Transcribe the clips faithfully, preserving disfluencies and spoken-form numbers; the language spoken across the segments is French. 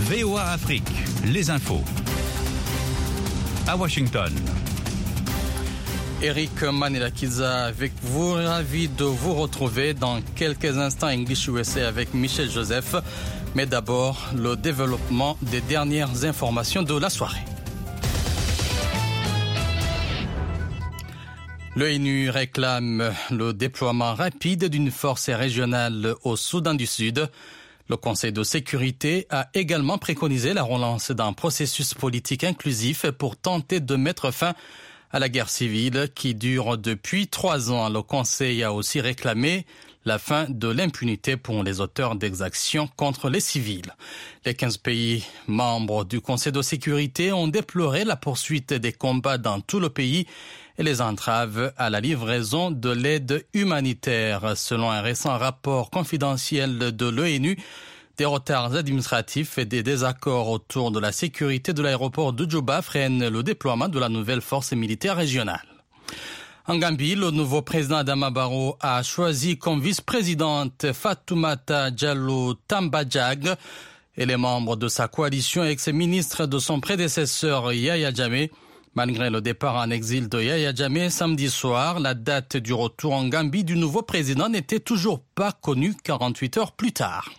V O A Afrique, les infos. À Washington. Eric Manilakiza avec vous, ravi de vous retrouver dans quelques instants English U S A avec Michel Joseph. Mais d'abord, le développement des dernières informations de la soirée. L'ONU réclame le déploiement rapide d'une force régionale au Soudan du Sud. Le Conseil de sécurité a également préconisé la relance d'un processus politique inclusif pour tenter de mettre fin à la guerre civile qui dure depuis trois ans. Le Conseil a aussi réclamé la fin de l'impunité pour les auteurs d'exactions contre les civils. Les quinze pays membres du Conseil de sécurité ont déploré la poursuite des combats dans tout le pays et les entraves à la livraison de l'aide humanitaire. Selon un récent rapport confidentiel de l'ONU, des retards administratifs et des désaccords autour de la sécurité de l'aéroport de Djouba freinent le déploiement de la nouvelle force militaire régionale. En Gambie, le nouveau président Adama Barrow a choisi comme vice-présidente Fatoumata Jallow Tambadjang et les membres de sa coalition ex-ministre de son prédécesseur Yahya Jammeh. Malgré le départ en exil de Yahya Jammeh samedi soir, la date du retour en Gambie du nouveau président n'était toujours pas connue quarante-huit heures plus tard.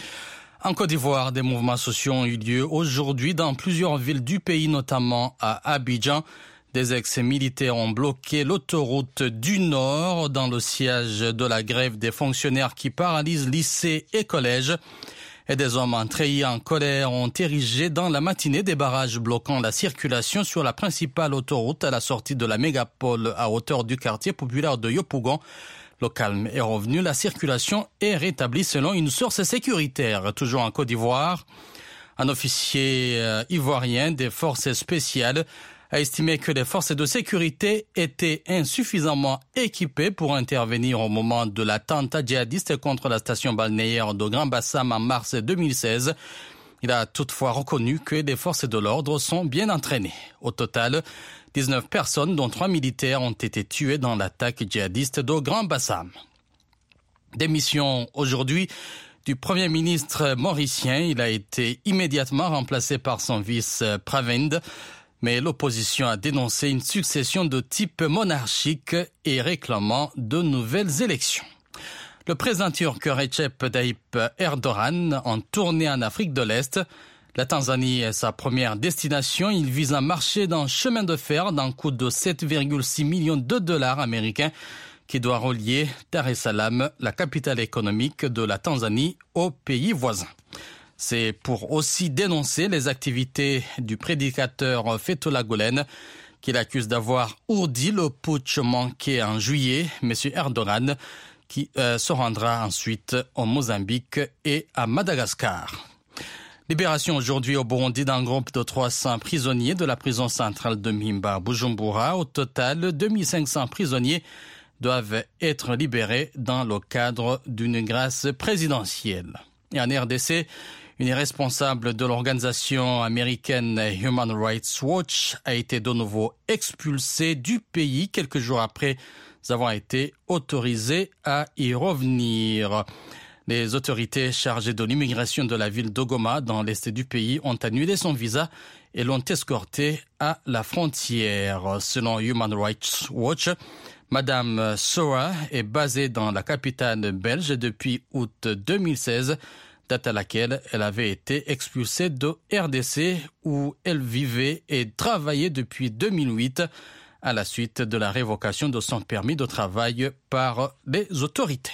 En Côte d'Ivoire, des mouvements sociaux ont eu lieu aujourd'hui dans plusieurs villes du pays, notamment à Abidjan. Des ex-militaires ont bloqué l'autoroute du Nord dans le siège de la grève des fonctionnaires qui paralyse lycées et collèges. Et des hommes entrés en colère ont érigé dans la matinée des barrages bloquant la circulation sur la principale autoroute à la sortie de la mégapole à hauteur du quartier populaire de Yopougon. Le calme est revenu, la circulation est rétablie selon une source sécuritaire. Toujours en Côte d'Ivoire, un officier euh, ivoirien des forces spéciales a estimé que les forces de sécurité étaient insuffisamment équipées pour intervenir au moment de l'attentat djihadiste contre la station balnéaire de Grand Bassam en mars deux mille seize. Il a toutefois reconnu que les forces de l'ordre sont bien entraînées. Au total, dix-neuf personnes, dont trois militaires, ont été tuées dans l'attaque djihadiste de Grand Bassam. Démission aujourd'hui du Premier ministre mauricien. Il a été immédiatement remplacé par son vice Pravind. Mais l'opposition a dénoncé une succession de type monarchique et réclamant de nouvelles élections. Le président turc Recep Tayyip Erdogan en tournée en Afrique de l'Est. La Tanzanie est sa première destination. Il vise à marcher dans un chemin de fer d'un coût de sept virgule six millions de dollars américains qui doit relier Dar es Salaam, la capitale économique de la Tanzanie, aux pays voisins. C'est pour aussi dénoncer les activités du prédicateur Fethullah Gülen, qu'il accuse d'avoir ourdi le putsch manqué en juillet. M. Erdogan, qui euh, se rendra ensuite au Mozambique et à Madagascar. Libération aujourd'hui au Burundi d'un groupe de trois cents prisonniers de la prison centrale de Mpimba, Bujumbura. Au total, deux mille cinq cents prisonniers doivent être libérés dans le cadre d'une grâce présidentielle. Et en R D C, une responsable de l'organisation américaine Human Rights Watch a été de nouveau expulsée du pays quelques jours après avoir été autorisée à y revenir. Les autorités chargées de l'immigration de la ville de Goma, dans l'est du pays, ont annulé son visa et l'ont escortée à la frontière. Selon Human Rights Watch, Madame Soa est basée dans la capitale belge depuis août deux mille seize, date à laquelle elle avait été expulsée de R D C où elle vivait et travaillait depuis deux mille huit à la suite de la révocation de son permis de travail par les autorités.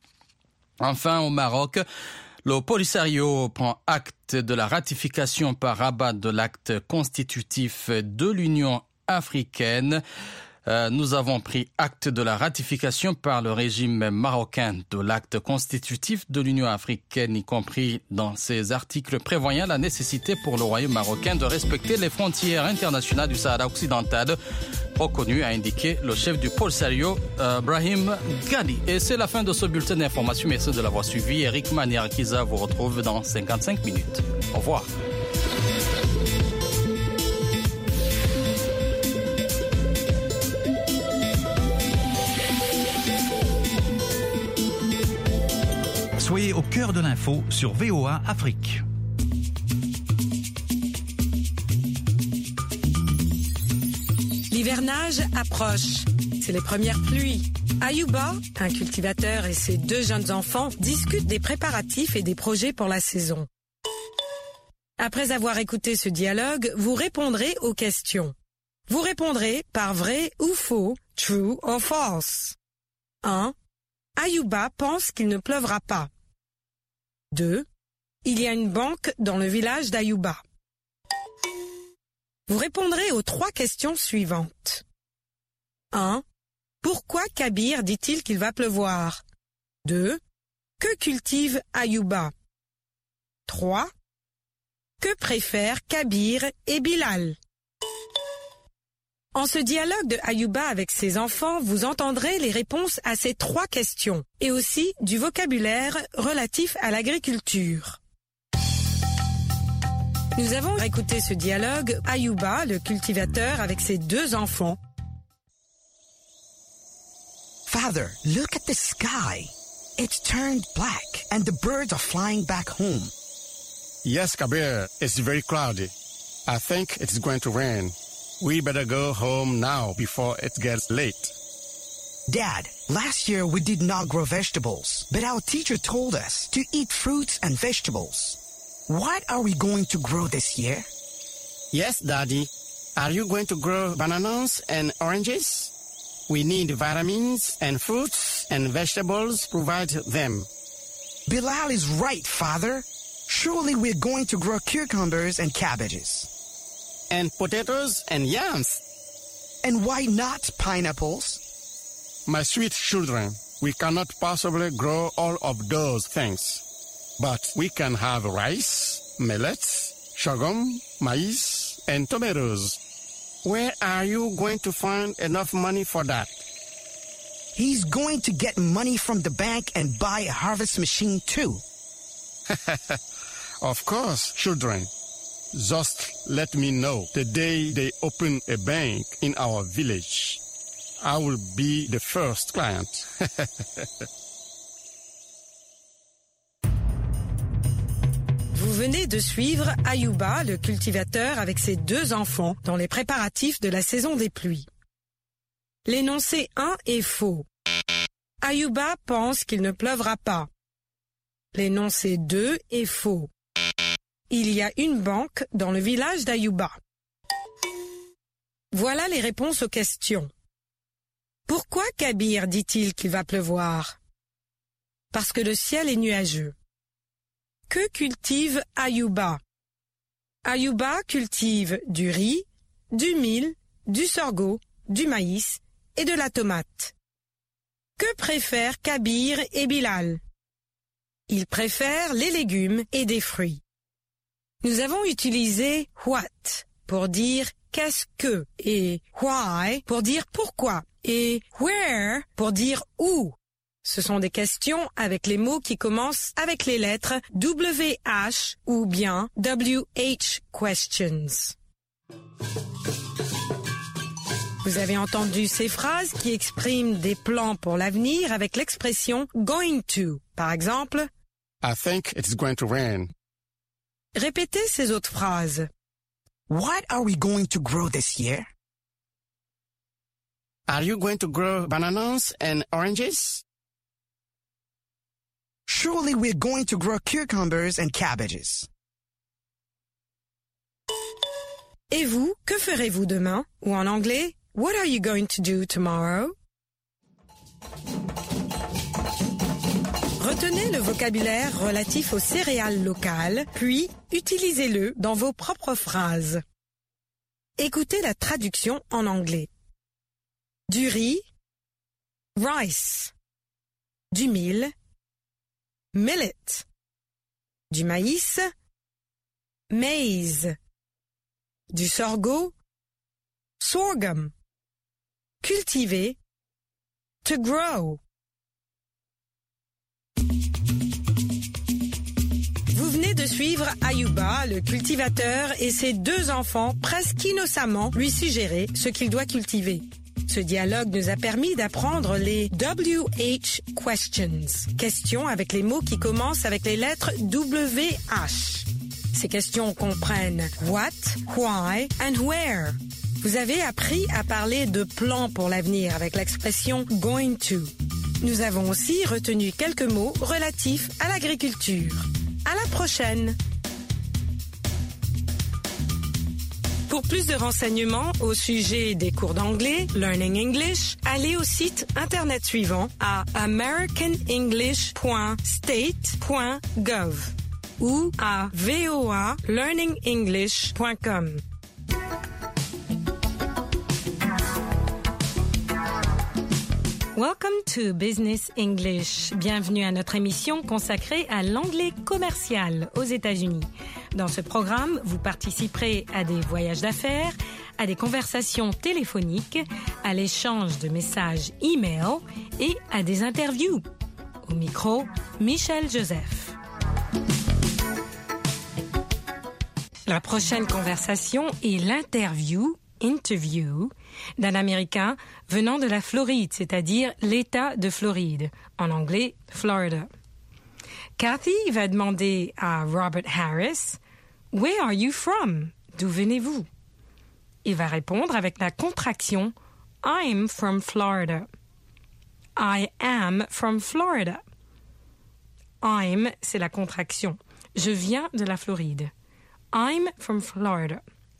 Enfin, au Maroc, le Polisario prend acte de la ratification par Rabat de l'acte constitutif de l'Union africaine. Euh, nous avons pris acte de la ratification par le régime marocain de l'acte constitutif de l'Union africaine, y compris dans ses articles prévoyant la nécessité pour le Royaume marocain de respecter les frontières internationales du Sahara occidental, reconnu, a indiqué le chef du Polisario, euh, Brahim Ghali. Et c'est la fin de ce bulletin d'information. Merci de l'avoir suivi. Eric Maniarkiza vous retrouve dans cinquante-cinq minutes. Au revoir. Soyez au cœur de l'info sur V O A Afrique. L'hivernage approche. C'est les premières pluies. Ayuba, un cultivateur et ses deux jeunes enfants discutent des préparatifs et des projets pour la saison. Après avoir écouté ce dialogue, vous répondrez aux questions. Vous répondrez par vrai ou faux, true or false. un. Ayuba pense qu'il ne pleuvra pas. deux. Il y a une banque dans le village d'Ayuba. Vous répondrez aux trois questions suivantes. un. Pourquoi Kabir dit-il qu'il va pleuvoir? deux. Que cultive Ayuba? trois. Que préfèrent Kabir et Bilal? En ce dialogue de Ayuba avec ses enfants, vous entendrez les réponses à ces trois questions et aussi du vocabulaire relatif à l'agriculture. Nous avons écouté ce dialogue, Ayuba, le cultivateur, avec ses deux enfants. Father, look at the sky. It's turned black and the birds are flying back home. Yes, Kabir, it's very cloudy. I think it's going to rain. We better go home now before it gets late. Dad, last year we did not grow vegetables, but our teacher told us to eat fruits and vegetables. What are we going to grow this year? Yes, Daddy. Are you going to grow bananas and oranges? We need vitamins and fruits and vegetables, provide them. Bilal is right, Father. Surely we're going to grow cucumbers and cabbages. And potatoes and yams. And why not pineapples? My sweet children, we cannot possibly grow all of those things. But we can have rice, millets, sorghum, maize, and tomatoes. Where are you going to find enough money for that? He's going to get money from the bank and buy a harvest machine too. Of course, children. Just let me know the day they open a bank in our village. I will be the first client. Vous venez de suivre Ayuba, le cultivateur, avec ses deux enfants dans les préparatifs de la saison des pluies. L'énoncé un est faux. Ayuba pense qu'il ne pleuvra pas. L'énoncé deux est faux. Il y a une banque dans le village d'Ayuba. Voilà les réponses aux questions. Pourquoi Kabir dit-il qu'il va pleuvoir? Parce que le ciel est nuageux. Que cultive Ayuba? Ayuba cultive du riz, du mil, du sorgho, du maïs et de la tomate. Que préfèrent Kabir et Bilal? Ils préfèrent les légumes et des fruits. Nous avons utilisé what pour dire qu'est-ce que et why pour dire pourquoi et where pour dire où. Ce sont des questions avec les mots qui commencent avec les lettres W H ou bien W H questions. Vous avez entendu ces phrases qui expriment des plans pour l'avenir avec l'expression going to. Par exemple, I think it's going to rain. Répétez ces autres phrases. What are we going to grow this year? Are you going to grow bananas and oranges? Surely we're going to grow cucumbers and cabbages. Et vous, que ferez-vous demain? Ou en anglais, what are you going to do tomorrow? Retenez le vocabulaire relatif aux céréales locales, puis utilisez-le dans vos propres phrases. Écoutez la traduction en anglais. Du riz, rice. Du mil, millet. Du maïs, maize. Du sorgho, sorghum. Cultiver, to grow. Vous venez de suivre Ayuba, le cultivateur, et ses deux enfants presque innocemment lui suggérer ce qu'il doit cultiver. Ce dialogue nous a permis d'apprendre les W H questions, questions avec les mots qui commencent avec les lettres W H. Ces questions comprennent what, why and where. Vous avez appris à parler de plans pour l'avenir avec l'expression going to. Nous avons aussi retenu quelques mots relatifs à l'agriculture. À la prochaine! Pour plus de renseignements au sujet des cours d'anglais, Learning English, allez au site internet suivant à american english point state point gov ou à v o a learning english point com. Welcome to Business English. Bienvenue à notre émission consacrée à l'anglais commercial aux États-Unis. Dans ce programme, vous participerez à des voyages d'affaires, à des conversations téléphoniques, à l'échange de messages e-mail et à des interviews. Au micro, Michel Joseph. La prochaine conversation est l'interview, interview, d'un Américain venant de la Floride, c'est-à-dire l'État de Floride, en anglais, Florida. Kathy va demander à Robert Harris « Where are you from? » D'où venez-vous? Il va répondre avec la contraction « I'm from Florida ». « I am from Florida ». « I'm » c'est la contraction. Je viens de la Floride. « I'm from Florida ».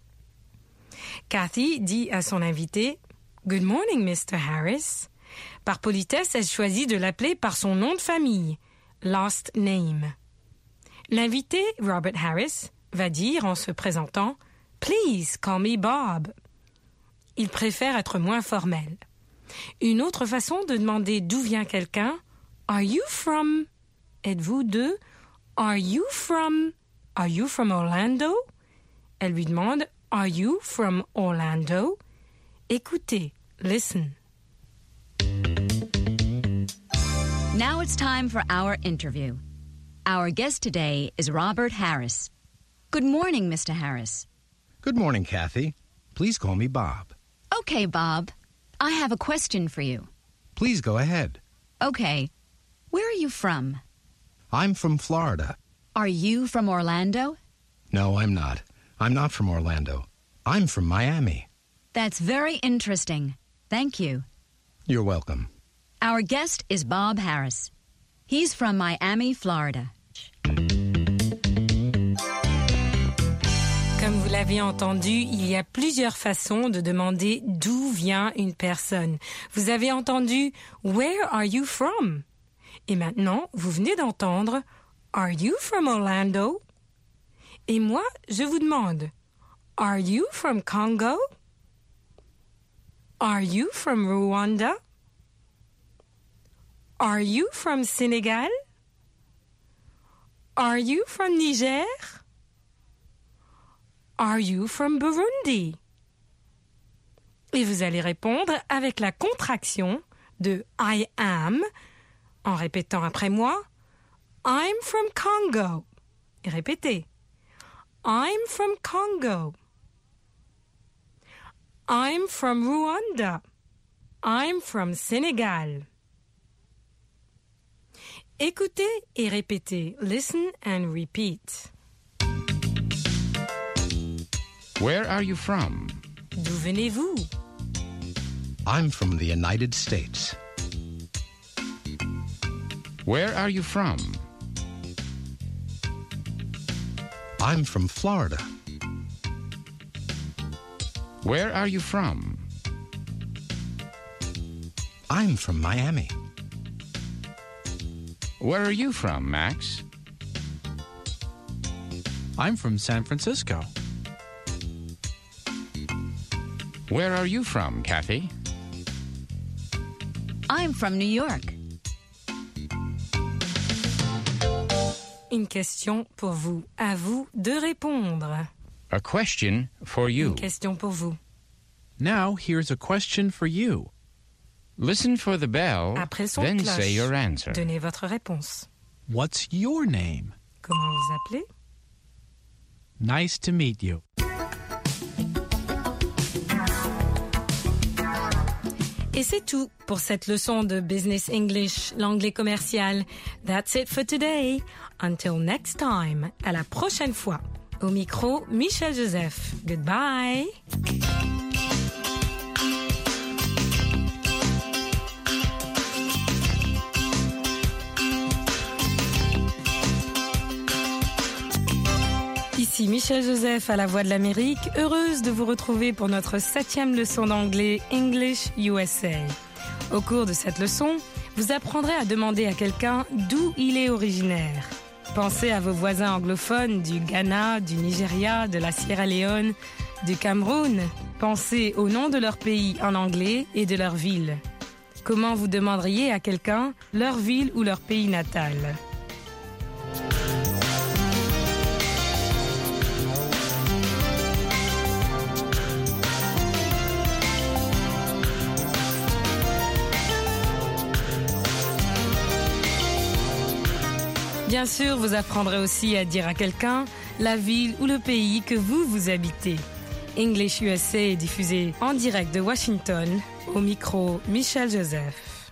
Kathy dit à son invité « Good morning, mister Harris ». Par politesse, elle choisit de l'appeler par son nom de famille, last name. L'invité, Robert Harris, va dire en se présentant « Please call me Bob ». Il préfère être moins formel. Une autre façon de demander d'où vient quelqu'un « Are you from » Êtes-vous de « Are you from » Are you from Orlando? Elle lui demande « Are you from Orlando? » Écoutez, listen. Now it's time for our interview. Our guest today is Robert Harris. Good morning, Mister Harris. Good morning, Kathy. Please call me Bob. Okay, Bob. I have a question for you. Please go ahead. Okay. Where are you from? I'm from Florida. Are you from Orlando? No, I'm not. I'm not from Orlando. I'm from Miami. That's very interesting. Thank you. You're welcome. Our guest is Bob Harris. He's from Miami, Florida. Comme vous l'avez entendu, il y a plusieurs façons de demander d'où vient une personne. Vous avez entendu « Where are you from ?» Et maintenant, vous venez d'entendre « Are you from Orlando ?» Et moi, je vous demande « Are you from Congo? Are you from Rwanda? Are you from Senegal? Are you from Niger? Are you from Burundi? » Et vous allez répondre avec la contraction de « I am » en répétant après moi « I'm from Congo ». Et répétez « I'm from Congo ». I'm from Rwanda. I'm from Senegal. Écoutez et répétez. Listen and repeat. Where are you from? D'où venez-vous? I'm from the United States. Where are you from? I'm from Florida. Where are you from? I'm from Miami. Where are you from, Max? I'm from San Francisco. Where are you from, Kathy? I'm from New York. Une question pour vous. À vous de répondre. A question for you. Une question pour vous. Now here's a question for you. Listen for the bell, Après le son then de cloche, say your answer. donnez votre réponse. What's your name? Comment vous appelez? Nice to meet you. Et c'est tout pour cette leçon de Business English, l'anglais commercial. That's it for today. Until next time. À la prochaine fois. Au micro, Michel Joseph. Goodbye. Ici Michel Joseph à la Voix de l'Amérique, heureuse de vous retrouver pour notre septième leçon d'anglais English U S A. Au cours de cette leçon, vous apprendrez à demander à quelqu'un d'où il est originaire. Pensez à vos voisins anglophones du Ghana, du Nigeria, de la Sierra Leone, du Cameroun. Pensez au nom de leur pays en anglais et de leur ville. Comment vous demanderiez à quelqu'un leur ville ou leur pays natal? Bien sûr, vous apprendrez aussi à dire à quelqu'un la ville ou le pays que vous, vous habitez. English U S A est diffusé en direct de Washington. Au micro, Michel Joseph.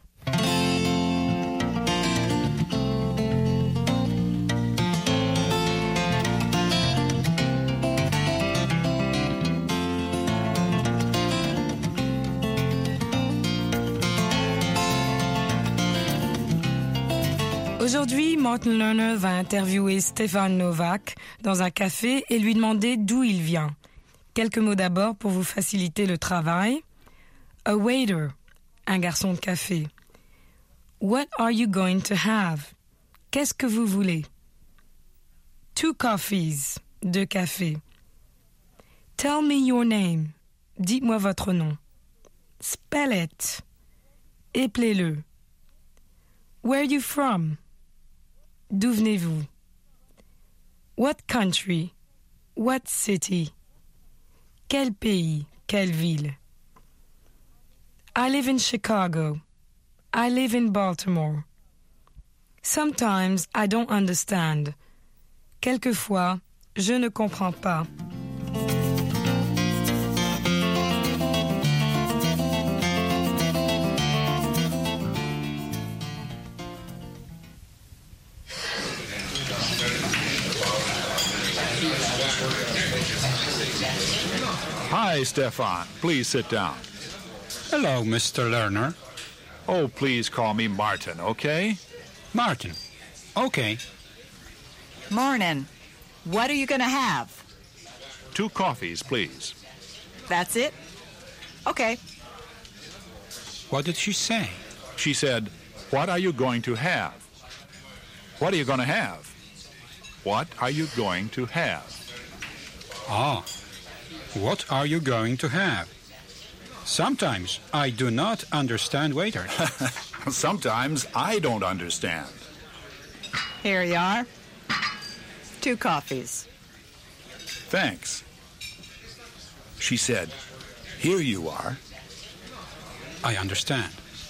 Aujourd'hui, Martin Lerner va interviewer Stefan Novak dans un café et lui demander d'où il vient. Quelques mots d'abord pour vous faciliter le travail. A waiter, un garçon de café. What are you going to have? Qu'est-ce que vous voulez? Two coffees, deux cafés. Tell me your name. Dites-moi votre nom. Spell it. Éplez-le. Where are you from? D'où venez-vous? What country? What city? Quel pays? Quelle ville? I live in Chicago. I live in Baltimore. Sometimes I don't understand. Quelquefois, je ne comprends pas. Hi, Stefan. Please sit down. Hello, Mister Lerner. Oh, please call me Martin, okay? Martin. Okay. Morning. What are you going to have? Two coffees, please. That's it? Okay. What did she say? She said, what are you going to have? What are you going to have? What are you going to have? Ah. What are you going to have? Sometimes I do not understand waiters. Sometimes I don't understand. Here you are. Two coffees. Thanks. She said, here you are. I understand.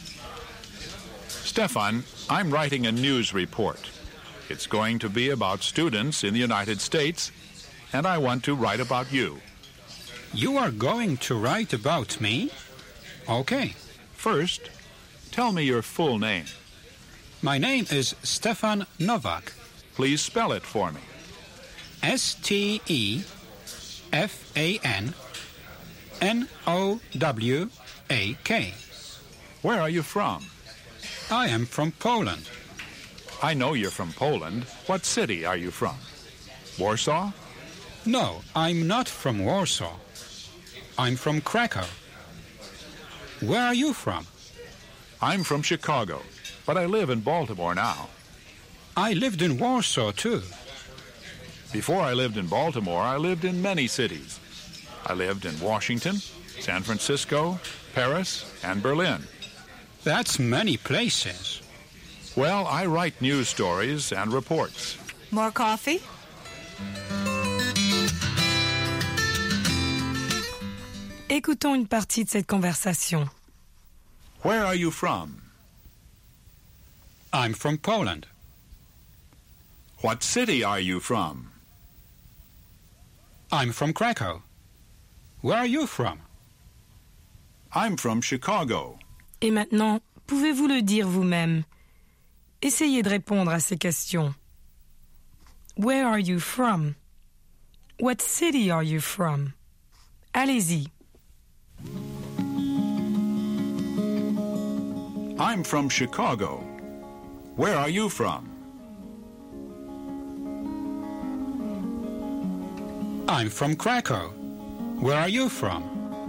Stefan, I'm writing a news report. It's going to be about students in the United States, and I want to write about you. You are going to write about me? Okay. First, tell me your full name. My name is Stefan Novak. Please spell it for me. S T E F A N N O W A K. Where are you from? I am from Poland. I know you're from Poland. What city are you from? Warsaw? No, I'm not from Warsaw. I'm from Krakow. Where are you from? I'm from Chicago, but I live in Baltimore now. I lived in Warsaw, too. Before I lived in Baltimore, I lived in many cities. I lived in Washington, San Francisco, Paris, and Berlin. That's many places. Well, I write news stories and reports. More coffee? Écoutons une partie de cette conversation. Where are you from? I'm from Poland. What city are you from? I'm from Krakow. Where are you from? I'm from Chicago. Et maintenant, pouvez-vous le dire vous-même? Essayez de répondre à ces questions. Where are you from? What city are you from? Allez-y. I'm from Chicago. Where are you from? I'm from Krakow. Where are you from?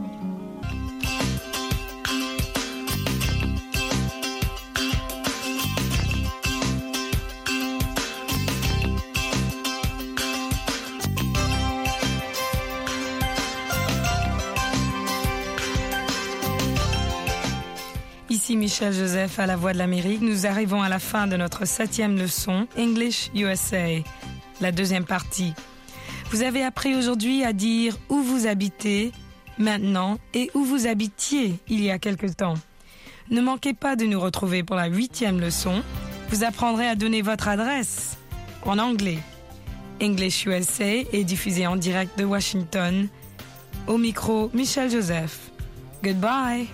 Ici Michel Joseph à la Voix de l'Amérique. Nous arrivons à la fin de notre septième leçon, English U S A, la deuxième partie. Vous avez appris aujourd'hui à dire où vous habitez maintenant et où vous habitiez il y a quelque temps. Ne manquez pas de nous retrouver pour la huitième leçon. Vous apprendrez à donner votre adresse en anglais. English U S A est diffusé en direct de Washington. Au micro, Michel Joseph. Goodbye.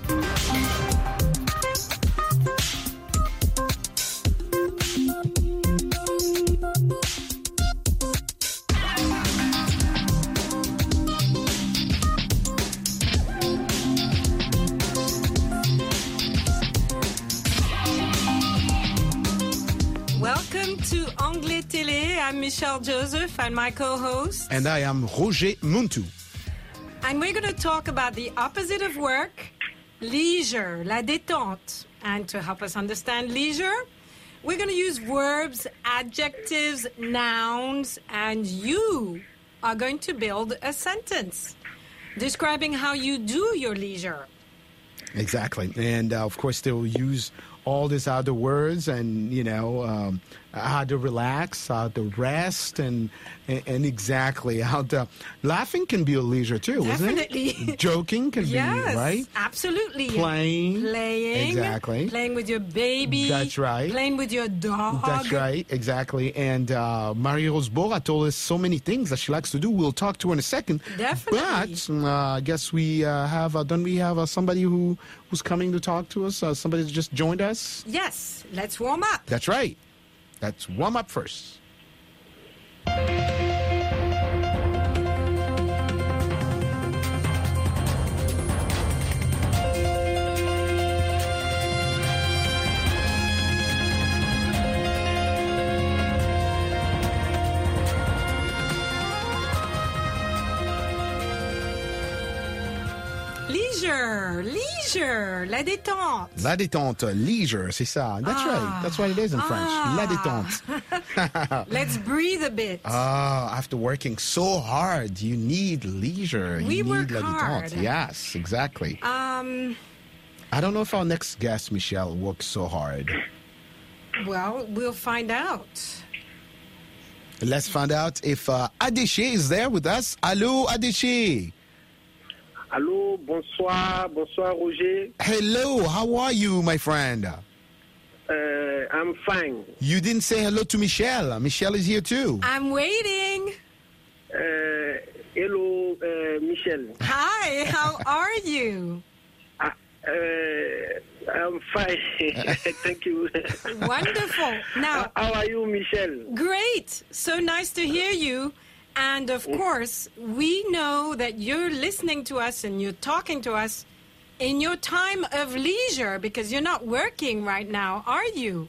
Welcome to Anglais Télé. I'm Michelle Joseph and my co-host. And I am Roger Muntu. And we're going to talk about the opposite of work, leisure, la détente. And to help us understand leisure, we're going to use verbs, adjectives, nouns, and you are going to build a sentence describing how you do your leisure. Exactly. And uh, of course, they'll use all these other words and, you know, um, how to relax, how to rest, and, and and exactly how to... Laughing can be a leisure too, Definitely. isn't it? Joking can Yes, be, right? absolutely. Playing. Playing. Exactly. Playing with your baby. That's right. Playing with your dog. That's right, exactly. And uh, Marie-Rose Bora told us so many things that she likes to do. We'll talk to her in a second. Definitely. But uh, I guess we uh, have, uh, don't we have uh, somebody who who's coming to talk to us? Uh, somebody that just joined us? Yes, let's warm up. That's right. Let's warm up first. Leisure, leisure, la détente. La détente, leisure, c'est ça. That's Ah. right. That's what it is in French. La détente. Let's breathe a bit. Ah, after working so hard, you need leisure. We you work need la hard. détente. Yes, exactly. Um, I don't know if our next guest, Michelle, works so hard. well, we'll find out. Let's find out if uh, Adéché is there with us. Allô, Adéché. Allô, bonsoir, bonsoir Roger. Hello, how are you, my friend? Uh, I'm fine. You didn't say hello to Michelle. Michelle is here too. I'm waiting. Uh, hello, uh, Michel. Hi, how are you? Uh, uh, I'm fine. Thank you. Wonderful. Now, how are you, Michel? Great. So nice to hear you. And of course, we know that you're listening to us and you're talking to us in your time of leisure because you're not working right now, are you?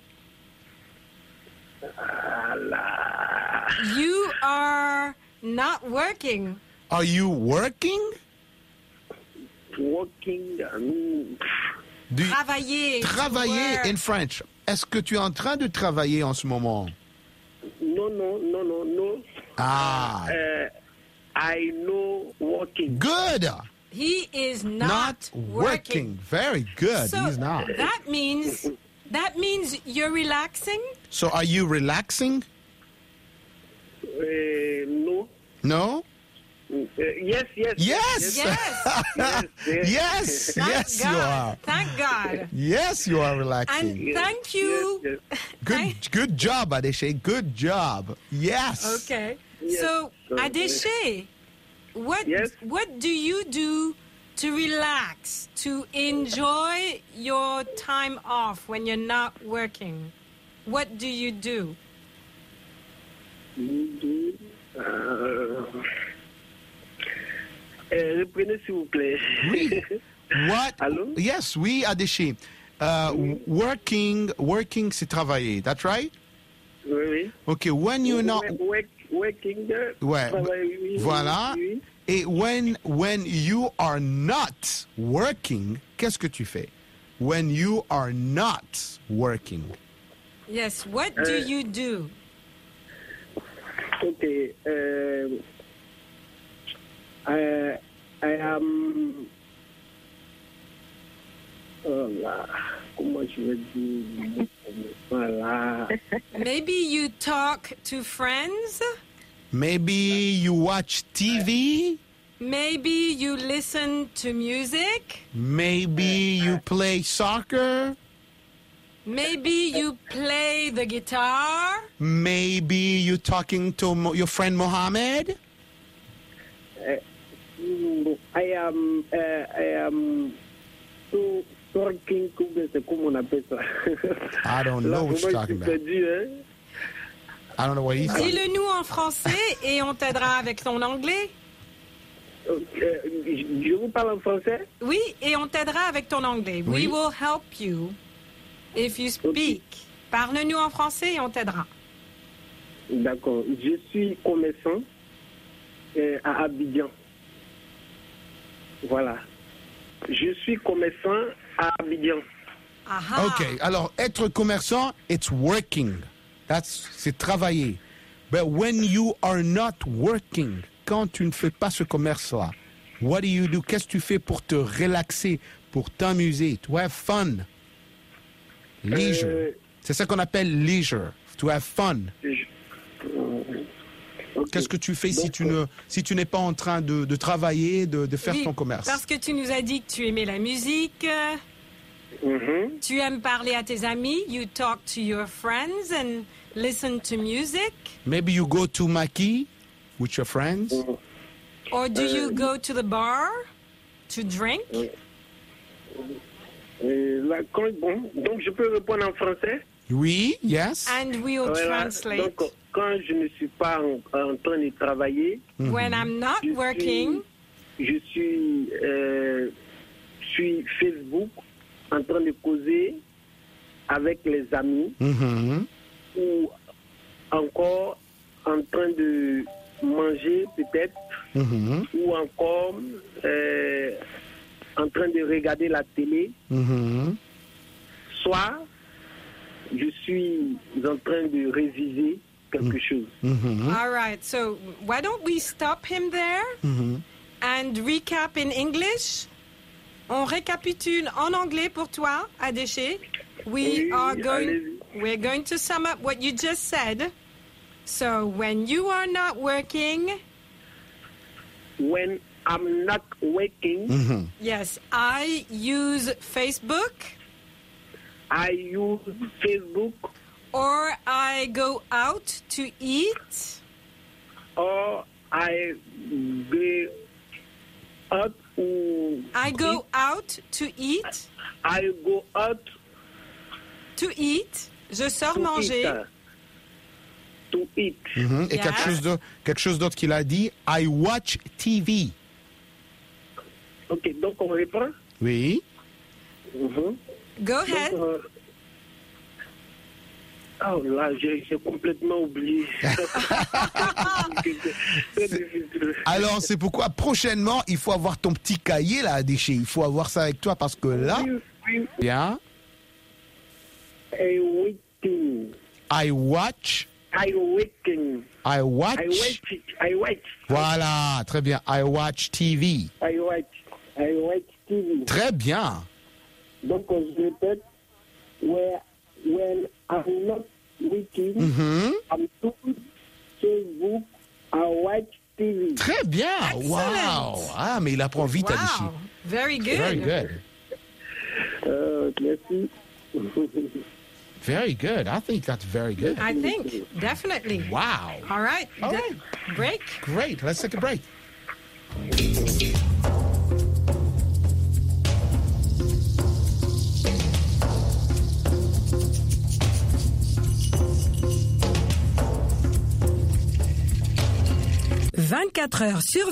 You are not working. Are you working? Working. Um, Do you- Travailler. to Travailler work. in French. Est-ce que tu es en train de travailler en ce moment? no, no, no, no, no. Ah, Uh, I know working. good. He is not, Not working. Very good. So He's not. that means that means you're relaxing. So are you relaxing? Uh, no. No? Uh, yes, yes. Yes. Yes. Yes. yes. Yes. Thank Yes, God. you are. Thank God. Yes, you are relaxing. And thank you. Yes, yes. Good, good job, Adéché. Good job. Yes. Okay. Yes. So, So, Adéché, what Yes? what do you do to relax, to enjoy your time off when you're not working? What do you do? Uh, euh, reprenez s'il vous plaît. Oui. What? Allô? Yes, oui, Adéché. Uh, working, working, c'est travailler. That's right? Oui, oui. Okay, when you're not... Work, working. Ouais. Travail, oui, Voilà. oui, oui. Et when, when you are not working, qu'est-ce que tu fais? When you are not working. Yes, what do Uh, you do? Okay. Uh, I, I am. Oh là, comment je vais dire? Voilà. Maybe you talk to friends. Maybe you watch T V. Maybe you listen to music. Maybe you play soccer. Maybe you play the guitar. Maybe you talking to Mo- your friend Mohammed. Uh, I am. Uh, I am. So, working. Comment on appelle ça? I don't know what you're talking about. I don't know what he's talking about. Dis-le-nous en français et on t'aidera avec ton anglais. Euh, je vous parle en français? Oui, et on t'aidera avec ton anglais. Oui. We will help you if you speak. Parle-nous en français et on t'aidera. D'accord. Je suis commerçant euh, à Abidjan. Voilà. Je suis commerçant à Abidjan. OK. Alors, être commerçant, it's working. That's, c'est travailler. But when you are not working, quand tu ne fais pas ce commerce-là, what do you do? Qu'est-ce que tu fais pour te relaxer, pour t'amuser, to have fun? Leisure. Euh, C'est ça qu'on appelle leisure, to have fun. Qu'est-ce que tu fais si tu ne si tu n'es pas en train de, de travailler, de, de faire Oui, ton commerce? Parce que tu nous as dit que tu aimais la musique. Mm-hmm. Tu aimes parler à tes amis. You talk to your friends and listen to music. Maybe you go to Maki with your friends. Or do you Euh, go to the bar to drink? Euh, là, quand- bon, donc je peux répondre en français? Oui, yes. And we'll Voilà. translate. Donc quand je ne suis pas en, en train de travailler, When I'm not je working, suis, je suis euh, sur Facebook en train de causer avec les amis Mhm. ou encore en train de manger peut-être Mhm. ou encore euh, en train de regarder la télé, Mhm. soit je suis en train de réviser quelque chose. all right. So why don't we stop him there Mhm. and recap in English? On récapitule en anglais pour toi, Adéché. We Oui, are going. allez-y. We're going to sum up what you just said. So when you are not working, When I'm not working, Mhm. yes, I use Facebook I use Facebook or I go out to eat. or I go out ou I go out to eat. I go out To eat. Je sors to manger. eat. To eat. Mhm. Et Yes. quelque chose de- quelque chose d'autre qu'il a dit, I watch T V. Ok, donc on reprend. Oui. Mhm. Go Donc, ahead. euh, oh là, j'ai j'ai complètement oublié. C'est difficile. Alors, c'est pourquoi prochainement, il faut avoir ton petit cahier là, Adéché. Il faut avoir ça avec toi parce que là, Oui, oui. bien, I waiting. I watch, I waiting. I watch. I wait. I wait. Voilà, très bien. I watch T V. I wait. I wait T V. Très bien. Donc, je répète, where, when I'm not working, Mhm. I'm doing Facebook, I watch T V. Très bien. Excellent. Wow. Ah, mais il apprend vite, Adéché. Wow. Very good. Very good. Euh, merci. Very good. I think that's very good. I think definitely. Wow. All right. All D- right. Break. Great. Let's take a break. vingt-quatre heures sur